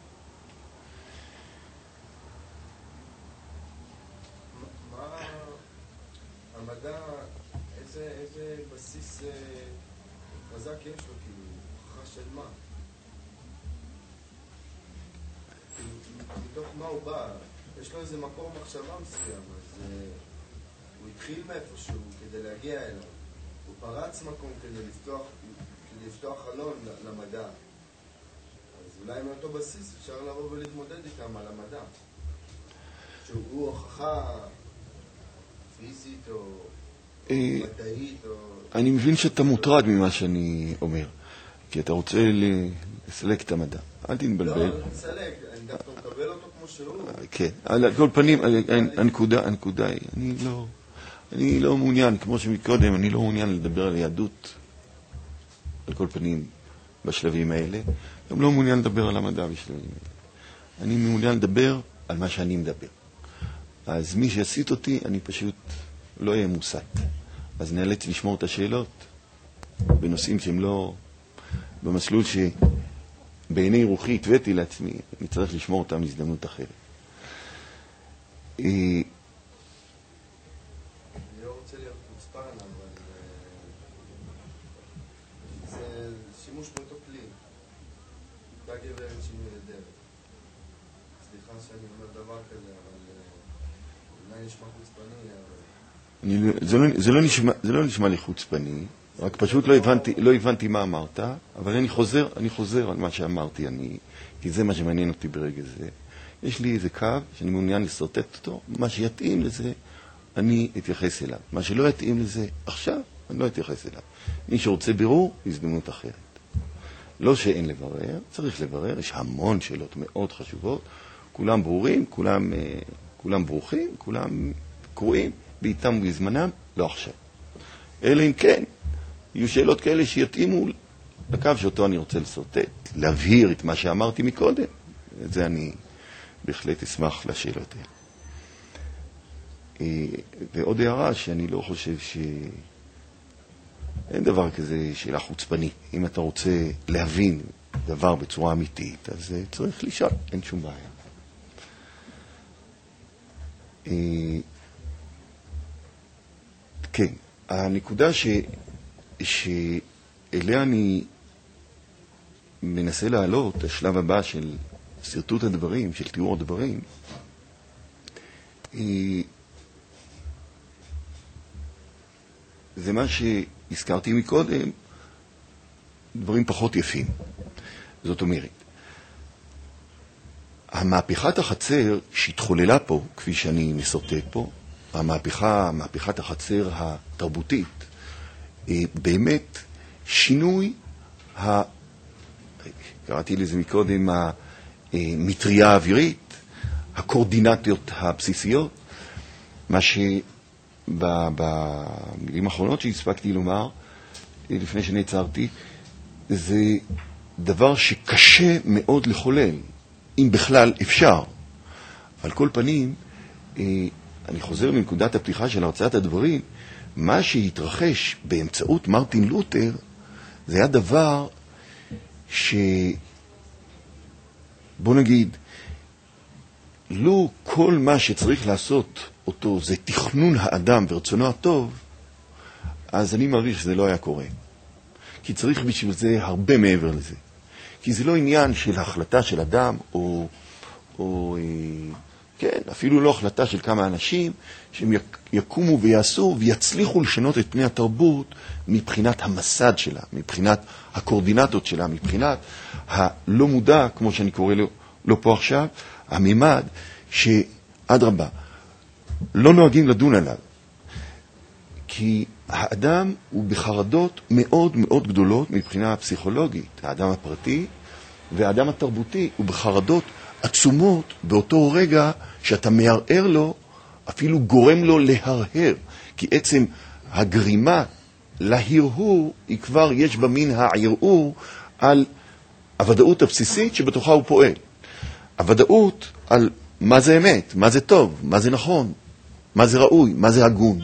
S3: המדע, איזה בסיס חזק יש לו, כאילו, הוכחה של מה? מתוך מה הוא בא? יש לו איזה מקור מחשבה מסוים, אז הוא התחיל מאיפשהו כדי להגיע אליו. הוא פרץ מקום כדי לפתוח חלון למדע. אז אולי מאותו בסיס אפשר לבוא ולהתמודד איתם על המדע. שהוא הוכחה פיזית או מדעית או...
S2: אני מבין שאתה מוטרד ממה שאני אומר, כי אתה רוצה לסלק את המדע. אל תנבלבל.
S3: לא, אני מסלק, אני דווקא מקבל אותו כמו שהוא.
S2: כן, על כל פנים, הנקודה היא, אני לא מעוניין, כמו שמקודם, אני לא מעוניין לדבר על יהדות, על כל פנים, בשלבים האלה. גם לא מעוניין לדבר על המדע בשלבים האלה. אני מעוניין לדבר על מה שאני מדבר. אז מי שיסית אותי, אני פשוט לא אהיה מוסת. אז נאלץ לשמור את השאלות בנושאים שהם לא במסלול שבעיני רוחי התוויתי לעצמי, אני צריך לשמור אותם להזדמנות אחרת.
S3: אני לא רוצה להיות מוצפן, אבל זה שימוש באותו כלי. אותה גברת שינוי לדרך. סליחה שאני אומר דבר כזה, אבל אולי נשמע חוצפני, אבל...
S2: זה לא נשמע לי חוצפני, רק פשוט לא הבנתי מה אמרת, אבל אני חוזר על מה שאמרתי, כי זה מה שמעניין אותי ברגע זה. יש לי איזה קו שאני מעוניין לסרטט אותו, מה שיתאים לזה אני אתייחס אליו. מה שלא יתאים לזה עכשיו, אני לא אתייחס אליו. מי שרוצה בירור, הזדמנות אחרת. לא שאין לברר, צריך לברר, יש המון שאלות מאוד חשובות, כולם ברורים, כולם ברוכים, כולם קרואים, בעיתם ובזמנם, לא עכשיו. אלא אם כן, יהיו שאלות כאלה שיתאימו לקו שאותו אני רוצה לסרטט, להבהיר את מה שאמרתי מקודם. את זה אני בהחלט אשמח לשאלות האלה. ועוד הערה שאני לא חושב אין דבר כזה שאלה חוצפנית. אם אתה רוצה להבין דבר בצורה אמיתית, אז צריך לשאול, אין שום בעיה. כן, הנקודה שאליה אני מנסה לעלות, השלב הבא של סרטוט הדברים, של תיאור הדברים, זה מה שהזכרתי מקודם, דברים פחות יפים. זאת אומרת, המהפכת החצר שהתחוללה פה, כפי שאני מסרטט פה, מהפכת החצר התרבותית, באמת שינוי, קראתי לזה מקודם, המטריה האווירית, הקורדינטיות הבסיסיות, מה שבמילים האחרונות שהספקתי לומר, לפני שנעצרתי, זה דבר שקשה מאוד לחולל, אם בכלל אפשר. על כל פנים, אני חוזר לנקודת הפתיחה של הרצאת הדברים, מה שהתרחש באמצעות מרטין לותר, זה היה דבר בוא נגיד, לא כל מה שצריך לעשות אותו זה תכנון האדם ורצונו הטוב, אז אני מעריך שזה לא היה קורה. כי צריך בשביל זה הרבה מעבר לזה. כי זה לא עניין של החלטה של אדם, כן, אפילו לא החלטה של כמה אנשים, שהם יקומו ויעשו ויצליחו לשנות את פני התרבות מבחינת המסד שלה, מבחינת הקורדינטות שלה, מבחינת הלא מודע, כמו שאני קורא לו פה עכשיו, הממד שאדרבה, לא נוהגים לדון עליו. כי האדם הוא בחרדות מאוד מאוד גדולות מבחינה פסיכולוגית. האדם הפרטי והאדם התרבותי הוא בחרדות עצומות באותו רגע שאתה מערער לו, אפילו גורם לו להרהר. כי עצם הגרימה להרהור היא כבר יש בה מין הערעור על הוודאות הבסיסית שבתוכה הוא פועל. הוודאות על מה זה אמת, מה זה טוב, מה זה נכון, מה זה ראוי, מה זה הגון.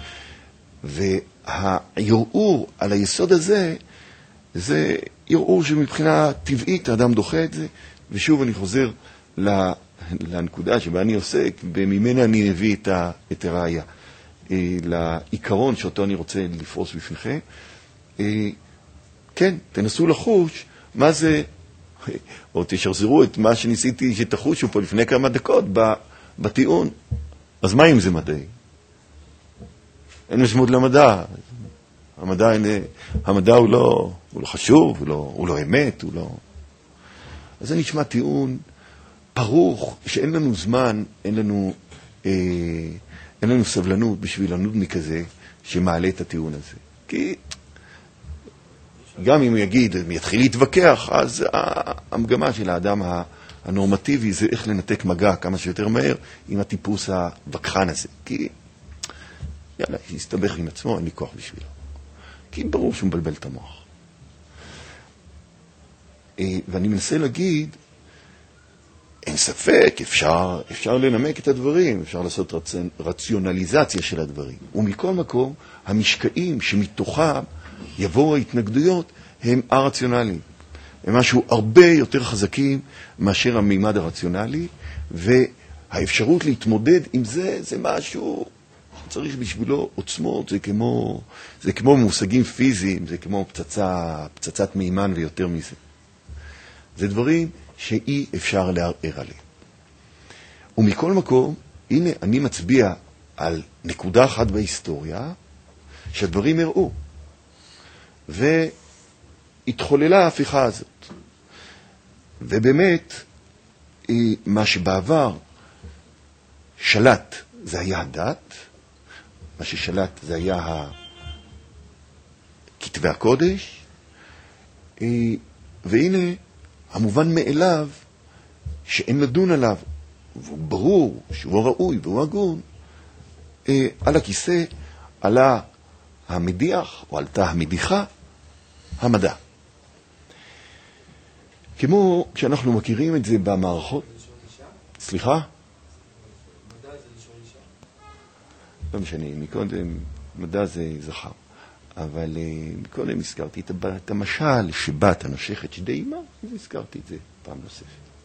S2: והערעור על היסוד הזה, זה ערעור שמבחינה טבעית האדם דוחה את זה, ושוב אני חוזר לנקודה שבה אני עוסק, וממנה אני מביא את הראיה, לעיקרון שאותו אני רוצה לפרוס בפניכם. כן, תנסו לחוש מה זה, או תשחזרו את מה שניסיתי שתחושו פה לפני כמה דקות בטיעון. אז מה אם זה מדעי? אין משמעות למדע. המדע הוא לא חשוב, הוא לא אמת, הוא לא... אז זה נשמע טיעון פרוך, שאין לנו זמן, אין לנו סבלנות בשביל הנודניק הזה שמעלה את הטיעון הזה. כי גם אם הוא יגיד, אם יתחיל להתווכח, אז המגמה של האדם הנורמטיבי זה איך לנתק מגע כמה שיותר מהר עם הטיפוס הווכחן הזה. כי יאללה, יסתבך עם עצמו, אין לי כוח בשבילו. כי ברור שהוא מבלבל את המוח. ואני מנסה להגיד, אין ספק, אפשר לנמק את הדברים, אפשר לעשות רציונליזציה של הדברים. ומכל מקום, המשקעים שמתוכם יבואו ההתנגדויות הם הרציונליים. הם משהו הרבה יותר חזקים מאשר המימד הרציונלי, והאפשרות להתמודד עם זה, זה משהו שצריך בשבילו עוצמות, זה כמו מושגים פיזיים, זה כמו פצצת מימן ויותר מזה. זה דברים שאי אפשר לערער עליהם. ומכל מקום, הנה אני מצביע על נקודה אחת בהיסטוריה, שהדברים הראו. והתחוללה ההפיכה הזאת. ובאמת, מה שבעבר שלט זה היה הדת, מה ששלט זה היה כתבי הקודש, והנה המובן מאליו שאין לדון עליו, והוא ברור שהוא ראוי והוא הגון, על הכיסא עלה המדיח או עלתה המדיחה, המדע. כמו שאנחנו מכירים את זה במערכות... סליחה?
S3: מדע זה לשון אישה?
S2: לא משנה, מקודם מדע זה זכר. אבל קודם הזכרתי את המשל שבת הנושכת שדי אימה, והזכרתי את זה פעם נוספת.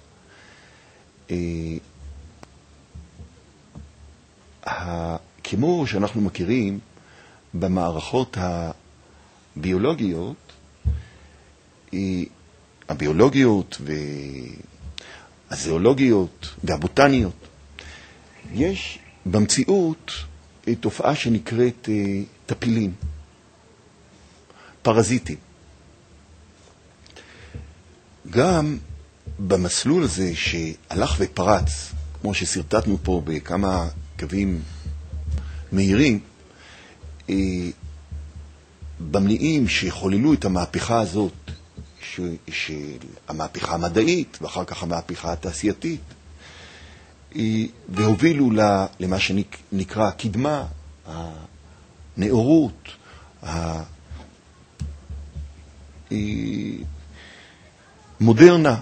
S2: כמו שאנחנו מכירים במערכות הביולוגיות והזואולוגיות והבוטניות, יש במציאות תופעה שנקראת טפילים, פרזיטים. גם במסלול הזה שהלך ופרץ, כמו שסרטטנו פה בכמה קווים מהירים, במניעים שחוללו את המהפכה הזאת, המהפכה המדעית ואחר כך המהפכה התעשייתית, והובילו למה שנקרא קדמה, הנאורות, המודרנה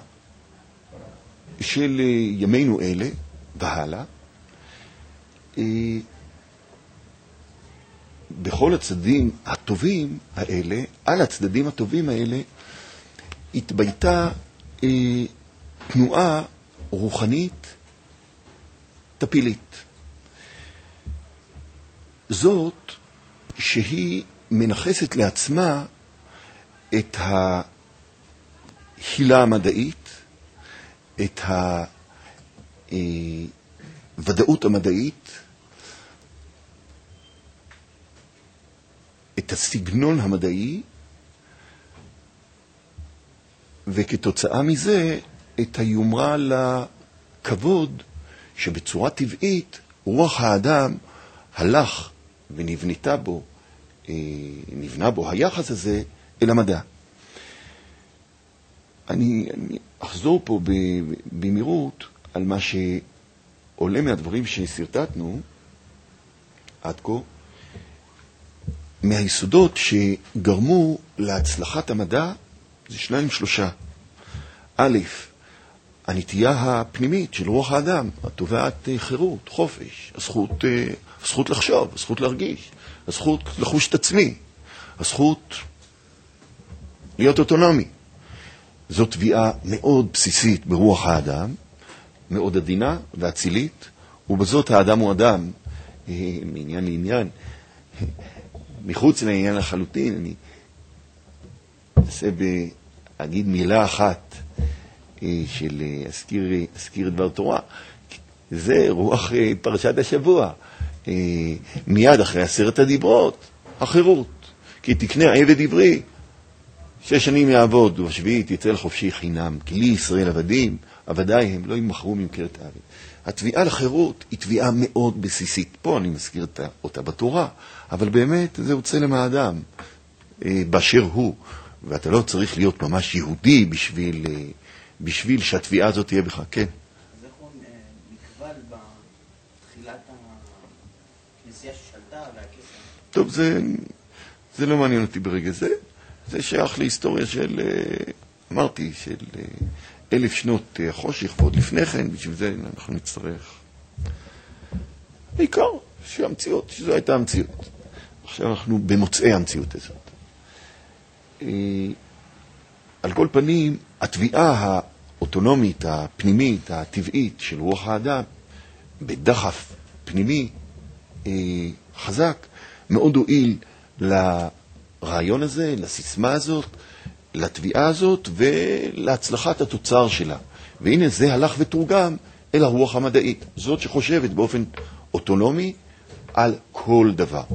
S2: של ימינו אלה והלאה, בכל הצדדים הטובים האלה, על הצדדים הטובים האלה, התבייתה תנועה רוחנית טפילית. זאת שהיא מנחסת לעצמה את ההילה המדעית, את הוודאות המדעית, את הסגנון המדעי, וכתוצאה מזה את היומרה לכבוד שבצורה טבעית רוח האדם הלך ונבנה בו היחס הזה אל המדע. אני אחזור פה במהירות על מה שעולה מהדברים שסרטטנו עד כה, מהיסודות שגרמו להצלחת המדע. זה 2-3. א', הנטייה הפנימית של רוח האדם, התובעת חירות, חופש, הזכות לחשוב, הזכות להרגיש, הזכות לחוש את עצמי, הזכות להיות אוטונומי. זו תביעה מאוד בסיסית ברוח האדם, מאוד עדינה ואצילית, ובזאת האדם הוא אדם, מעניין לעניין, מחוץ לעניין לחלוטין. אני אעשה אגיד מילה אחת של אזכיר דבר תורה. זה רוח פרשת השבוע. מיד אחרי 10 הדיברות, החירות. כי תקנה עבד עברי, 6 שנים יעבוד, ובשביעית יצא לחופשי חינם. כי לי ישראל עבדים, עבדיי הם לא ימכרו ממכרת עבד. התביעה לחירות היא תביעה מאוד בסיסית. פה אני מזכיר אותה בתורה, אבל באמת זה צלם האדם באשר הוא. ואתה לא צריך להיות ממש יהודי בשביל שהתביעה הזאת תהיה בך. כן.
S4: אז איך הוא נקבל בתחילת הכנסייה ששלטה והכסף?
S2: טוב, זה לא מעניין אותי ברגע זה. זה שייך להיסטוריה של, אמרתי, של 1000 שנות חושך, ועוד לפני כן, בשביל זה אנחנו נצטרך. בעיקר שהמציאות, שזו הייתה המציאות. עכשיו אנחנו במוצאי המציאות הזאת. על כל פנים, התביעה האוטונומית, הפנימית, הטבעית של רוח האדם, בדחף פנימי חזק, מאוד הועיל לרעיון הזה, לסיסמה הזאת, לתביעה הזאת ולהצלחת התוצר שלה. והנה זה הלך ותורגם אל הרוח המדעית, זאת שחושבת באופן אוטונומי על כל דבר.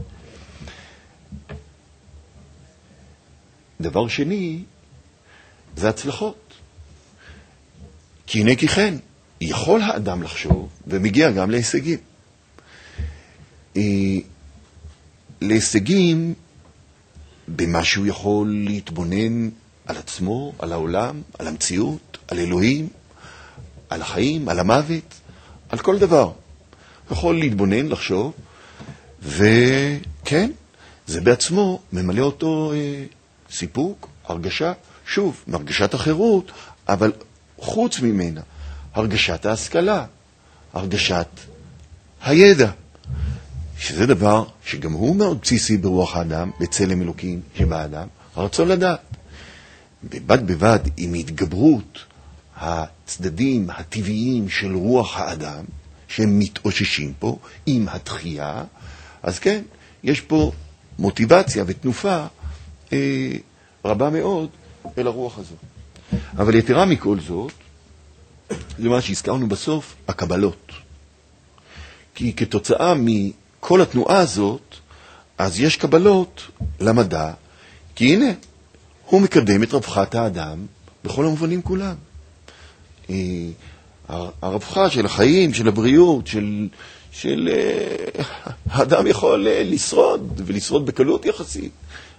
S2: דבר שני, זה הצלחות. כי הנה כי כן, יכול האדם לחשוב, ומגיע גם להישגים. להישגים במה שהוא יכול להתבונן על עצמו, על העולם, על המציאות, על אלוהים, על החיים, על המוות, על כל דבר. יכול להתבונן, לחשוב, וכן, זה בעצמו ממלא אותו סיפוק, הרגשה, שוב, הרגשת החירות, אבל חוץ ממנה, הרגשת ההשכלה, הרגשת הידע, שזה דבר שגם הוא מאוד בסיסי ברוח האדם, בצלם אלוקים שבאדם, הרצון לדעת. בבד בבד עם התגברות הצדדים הטבעיים של רוח האדם, שהם מתאוששים פה עם התחייה, אז כן, יש פה מוטיבציה ותנופה רבה מאוד אל הרוח הזאת. אבל יתרה מכל זאת, זה מה שהזכרנו בסוף, הקבלות. כי כתוצאה מכל התנועה הזאת, אז יש קבלות למדע, כי הנה, הוא מקדם את רווחת האדם בכל המובנים כולם. הרווחה של החיים, של הבריאות, של האדם יכול לשרוד, ולשרוד בקלות יחסית,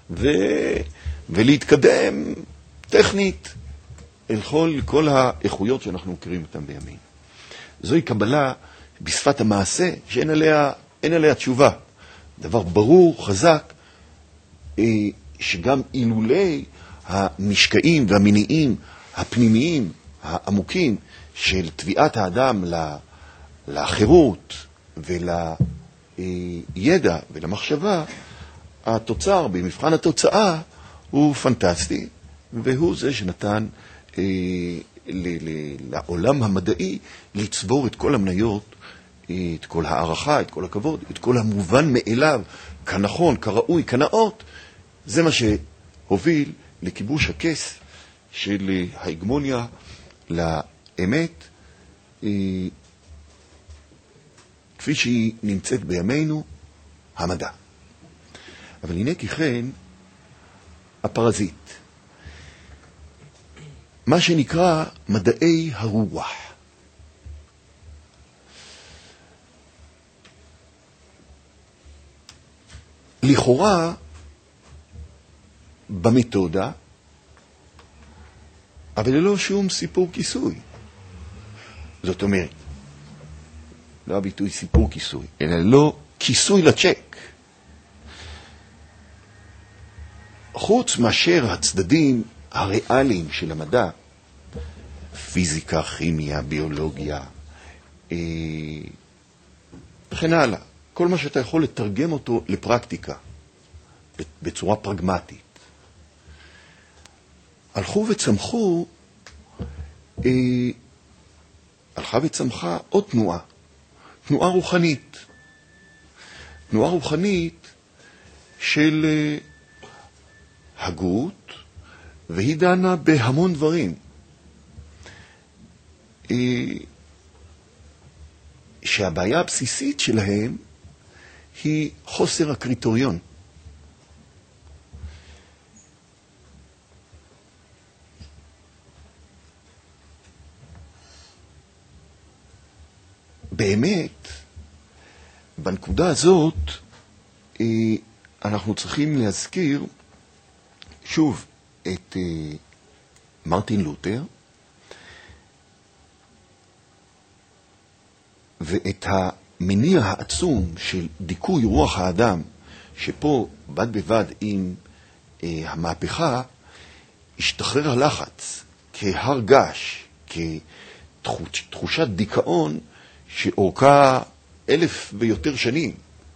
S2: ולהתקדם טכנית אל כל האיכויות שאנחנו מכירים אותם בימים. זוהי קבלה בשפת המעשה שאין עליה תשובה. דבר ברור, חזק, שגם אילולי המשקעים והמניעים הפנימיים, העמוקים של תביעת האדם לחירות ולידע ולמחשבה, התוצר במבחן התוצאה הוא פנטסטי, והוא זה שנתן לעולם המדעי לצבור את כל המניות, את כל הערכה, את כל הכבוד, את כל המובן מאליו, כנכון, כראוי, כנאות. זה מה שהוביל לכיבוש הכס של ההגמוניה לאמת, כפי שהיא נמצאת בימינו, המדע. אבל הנה ככן, הפרזיט. מה שנקרא מדעי הרוח. לכאורה, במתודה, אבל ללא שום סיפור כיסוי. זאת אומרת, לא הביטוי סיפור כיסוי, אלא לא כיסוי לצ'ק. חוץ מאשר הצדדים הריאליים של המדע, פיזיקה, כימיה, ביולוגיה, וכן הלאה. כל מה שאתה יכול לתרגם אותו לפרקטיקה, בצורה פרגמטית. הלכה וצמחה עוד תנועה, תנועה רוחנית. תנועה רוחנית של הגות, והיא דנה בהמון דברים. שהבעיה הבסיסית שלהם היא חוסר הקריטריון. באמת, בנקודה הזאת, אנחנו צריכים להזכיר שוב את מרטין לותר, ואת המניע העצום של דיכוי רוח האדם, שפה בד בבד עם המהפכה, השתחרר הלחץ כהר געש, כתחושת דיכאון שאורכה 1,000 ויותר שנים.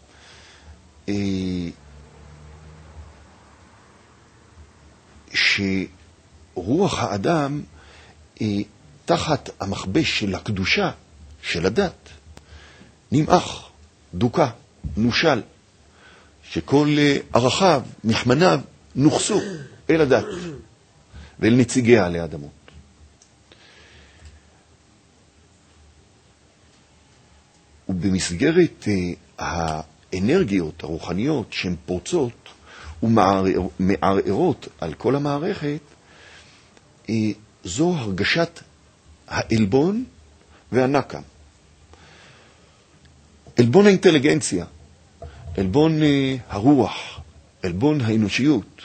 S2: שרוח האדם תחת המכבש של הקדושה של הדת נמעך, דוקה, נושל, שכל ערכיו, נחמניו, נוחסו אל הדת ואל נציגיה עלי אדמות. ובמסגרת האנרגיות הרוחניות שהן פורצות ומערערות על כל המערכת, זו הרגשת העלבון והנקם. עלבון האינטליגנציה, עלבון הרוח, עלבון האנושיות,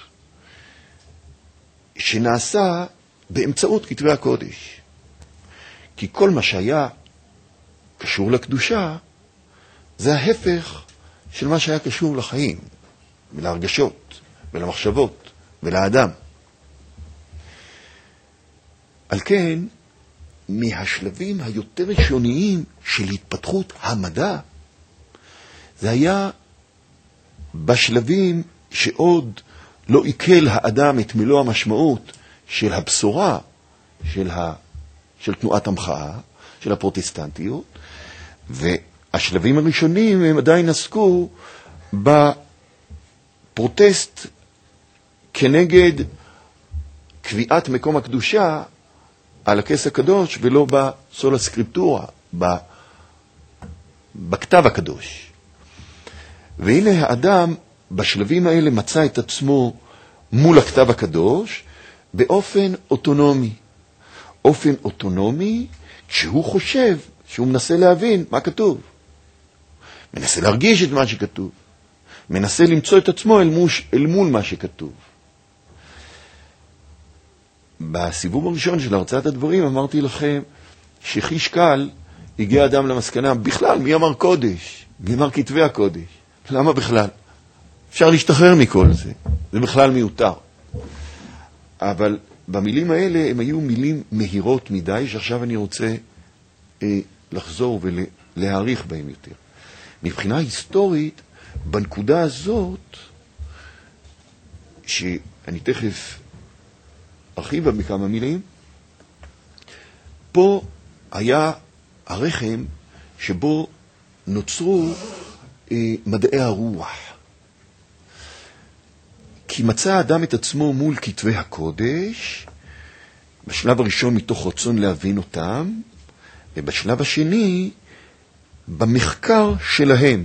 S2: שנעשה באמצעות כתבי הקודש. כי כל מה שהיה קשור לקדושה, זה ההפך של מה שהיה קשור לחיים, ולהרגשות, ולמחשבות, ולאדם. על כן, מהשלבים היותר ראשוניים של התפתחות המדע, זה היה בשלבים שעוד לא עיכל האדם את מלוא המשמעות של הבשורה של תנועת המחאה, של הפרוטסטנטיות, והשלבים הראשונים הם עדיין עסקו בפרוטסט כנגד קביעת מקום הקדושה על הכס הקדוש ולא בסולה סקריפטורה, בכתב הקדוש. והנה האדם בשלבים האלה מצא את עצמו מול הכתב הקדוש באופן אוטונומי. אופן אוטונומי כשהוא חושב שהוא מנסה להבין מה כתוב. מנסה להרגיש את מה שכתוב. מנסה למצוא את עצמו אל מול מה שכתוב. בסיבוב הראשון של הרצאת הדברים אמרתי לכם שחיש קל הגיע אדם למסקנה, בכלל מי אמר קודש? מי אמר כתבי הקודש? למה בכלל? אפשר להשתחרר מכל זה. זה בכלל מיותר. אבל במילים האלה הם היו מילים מהירות מדי, שעכשיו אני רוצה לחזור ולהעריך בהם יותר. מבחינה היסטורית, בנקודה הזאת, שאני תכף ארחיב בה בכמה מילים, פה היה הרחם שבו נוצרו מדעי הרוח. כי מצא האדם את עצמו מול כתבי הקודש, בשלב הראשון מתוך רצון להבין אותם, ובשלב השני במחקר שלהם.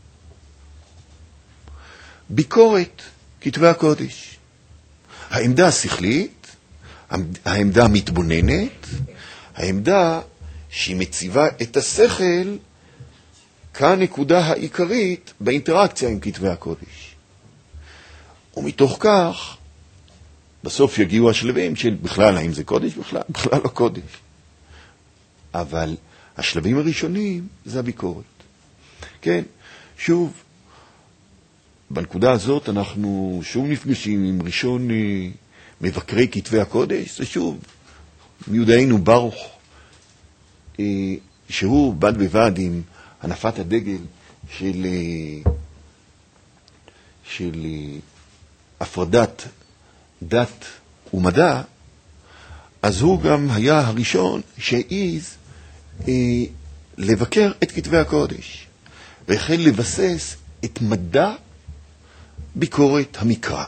S2: ביקורת כתבי הקודש. העמדה השכלית, העמדה המתבוננת, העמדה שהיא מציבה את השכל כנקודה העיקרית באינטראקציה עם כתבי הקודש. ומתוך כך, בסוף יגיעו השלבים של בכלל, האם זה קודש? בכלל לא קודש. אבל השלבים הראשונים זה הביקורת. כן, שוב, בנקודה הזאת אנחנו שוב נפגשים עם ראשון מבקרי כתבי הקודש, זה שוב מיודענו ברוך, שהוא בד בבד עם הנפת הדגל של הפרדת דת ומדע, אז הוא גם היה הראשון שהעיז לבקר את כתבי הקודש, והחל לבסס את מדע ביקורת המקרא.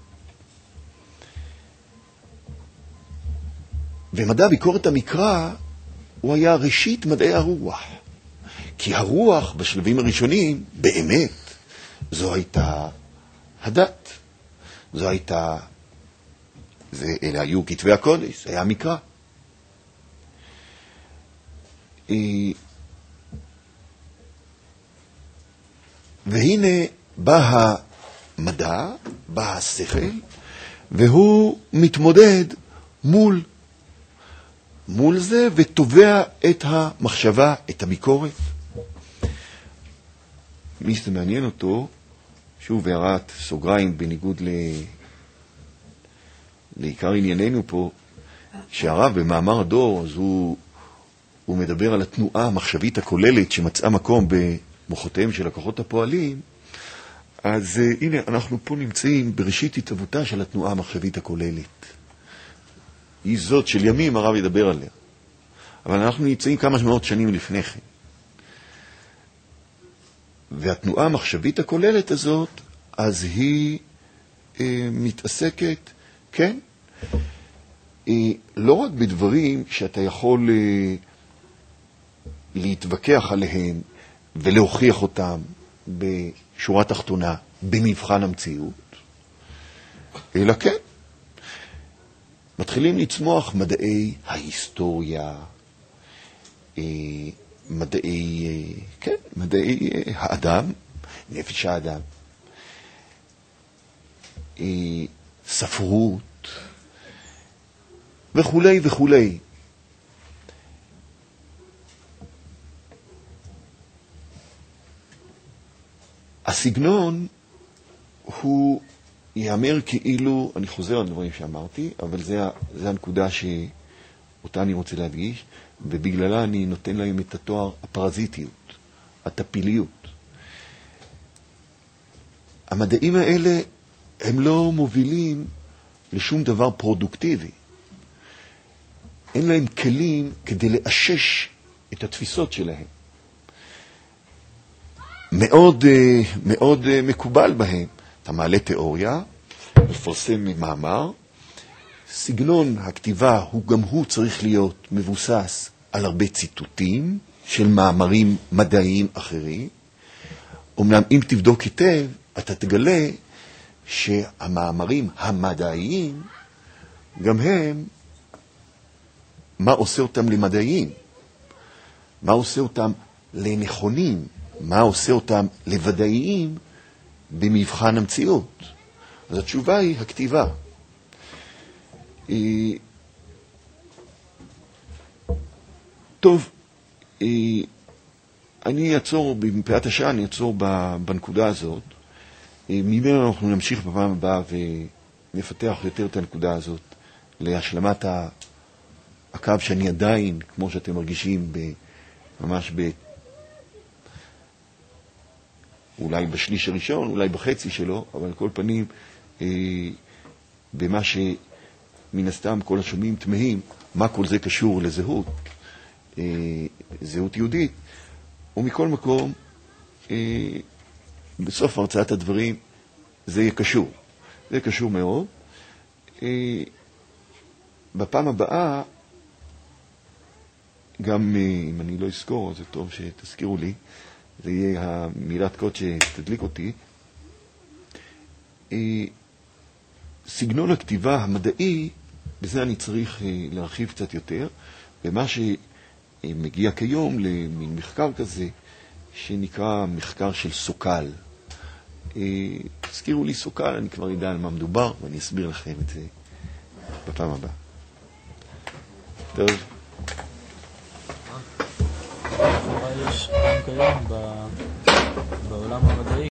S2: ומדע ביקורת המקרא הוא היה ראשית מדעי הרוח. כי הרוח בשלבים הראשונים, באמת, זו הייתה הדת. זו הייתה, אלה היו כתבי הקודש, זה היה המקרא. והנה בא המדע, בא השכל, והוא מתמודד מול זה ותובע את המחשבה, את הביקורת. מי שזה מעניין אותו, שוב הערת סוגריים בניגוד לעיקר ענייננו פה, שהרב במאמר הדור, אז הוא מדבר על התנועה המחשבית הכוללת שמצאה מקום במוחותיהם של הכוחות הפועלים. אז הנה אנחנו פה נמצאים בראשית התהוותה של התנועה המחשבית הכוללת. היא זאת של ימים, הרב ידבר עליה. אבל אנחנו נמצאים כמה מאות שנים לפני כן. והתנועה המחשבית הכוללת הזאת, אז היא מתעסקת, כן, לא רק בדברים שאתה יכול להתווכח עליהם ולהוכיח אותם בשורה תחתונה, במבחן המציאות, אלא כן, מתחילים לצמוח מדעי ההיסטוריה, מדעי האדם, נפש האדם, ספרות, וכולי וכולי. הסגנון הוא יאמר כאילו, אני חוזר על דברים שאמרתי, אבל זה הנקודה שאותה אני רוצה להדגיש, ובגללה אני נותן להם את התואר הפרזיטיות, הטפיליות. המדעים האלה הם לא מובילים לשום דבר פרודוקטיבי. אין להם כלים כדי לאשש את התפיסות שלהם. מאוד מקובל בהם. אתה מעלה תיאוריה, מפרסם מאמר, סגנון הכתיבה גם הוא צריך להיות מבוסס על הרבה ציטוטים של מאמרים מדעיים אחרים. אומנם אם תבדוק היטב, אתה תגלה שהמאמרים המדעיים, גם הם, מה עושה אותם למדעיים? מה עושה אותם לנכונים? מה עושה אותם לוודאיים במבחן המציאות? אז התשובה היא הכתיבה. טוב, אני אעצור, מפאת השעה אני אעצור בנקודה הזאת. ממנו אנחנו נמשיך בפעם הבאה ונפתח יותר את הנקודה הזאת להשלמת הקו שאני עדיין, כמו שאתם מרגישים, ממש אולי בשליש הראשון, אולי בחצי שלו, אבל על כל פנים, במה שמן הסתם כל השומעים תמהים, מה כל זה קשור לזהות, זהות יהודית, ומכל מקום, בסוף הרצאת הדברים, זה יהיה קשור. זה קשור מאוד. בפעם הבאה, גם אם אני לא אזכור, זה טוב שתזכירו לי, זה יהיה המילת קוד שתדליק אותי. סגנון הכתיבה המדעי, בזה אני צריך להרחיב קצת יותר, ומה שמגיע כיום למין מחקר כזה, שנקרא מחקר של סוקל. תזכירו לי סוקל, אני כבר יודע על מה מדובר, ואני אסביר לכם את זה בפעם הבאה. טוב.
S5: יש גם כיום בעולם המדעי